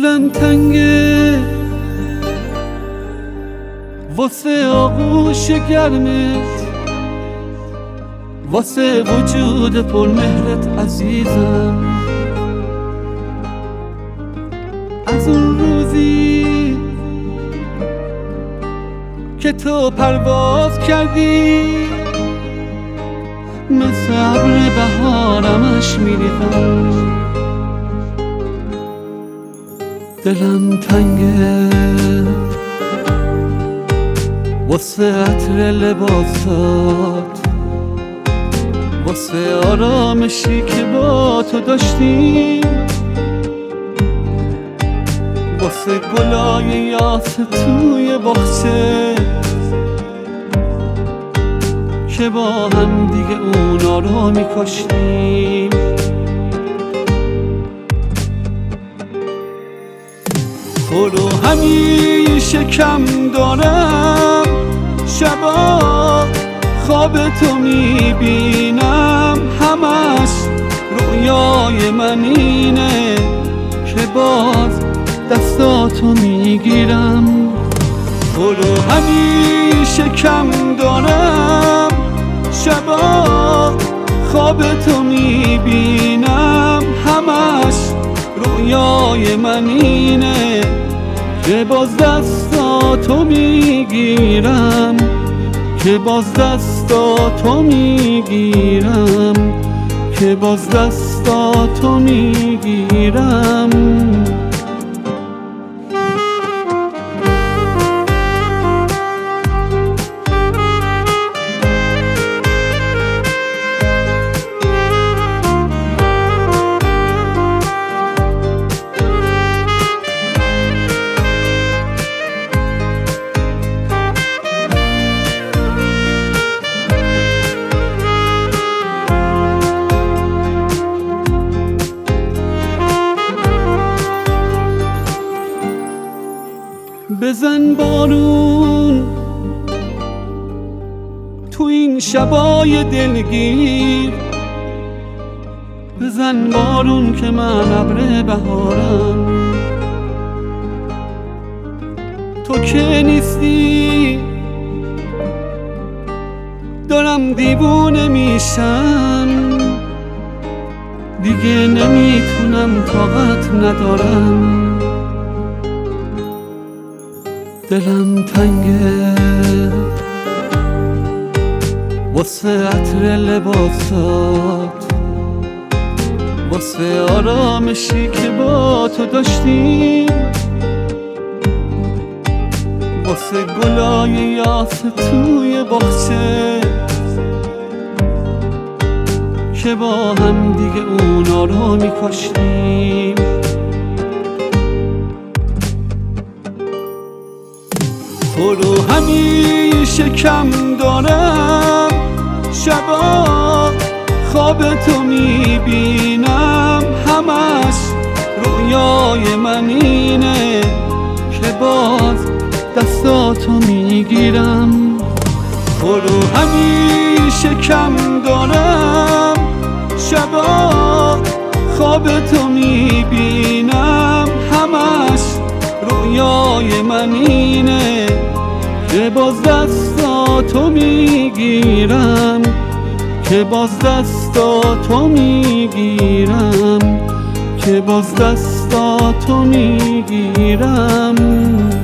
دلم تنگه واسه آغوش گرمت، واسه وجود پرمهرت عزیزم. از اون روزی که تو پرواز کردی مثل ابر بهارمش میریزم. دلم تنگه واسه عطر لباسات، واسه آرامشی که با تو داشتیم، واسه گلای یاس توی باغچه که با هم دیگه اونا رو میکاشتیم. تو رو همیشه کم دارم، شبا خواب تو میبینم، همش رویای من اینه که باز دستاتو میگیرم. تو رو همیشه کم دارم، شبا خواب تو میبینم، همش رویای من اینه که باز دستاتو میگیرم، که باز دستاتو میگیرم، که باز دستاتو میگیرم. بزن بارون تو این شبای دلگیر، بزن بارون که من ابر بهارم. تو که نیستی دارم دیوونه میشم، دیگه نمیتونم، طاقت ندارم. دلم تنگه واسه عطر لباسات، واسه آرامشی که با تو داشتیم، واسه گلای یاس توی باغچه که با هم دیگه اونا رو میکاشتیم. تو رو همیشه کم دارم، شبا خواب تو میبینم، همش رویای من اینه که باز دستاتو میگیرم. تو رو همیشه کم دارم، شبا خواب تو میبینم، همش رویای من اینه که باز دستاتو میگیرم، که باز دستاتو میگیرم، که باز دستاتو میگیرم.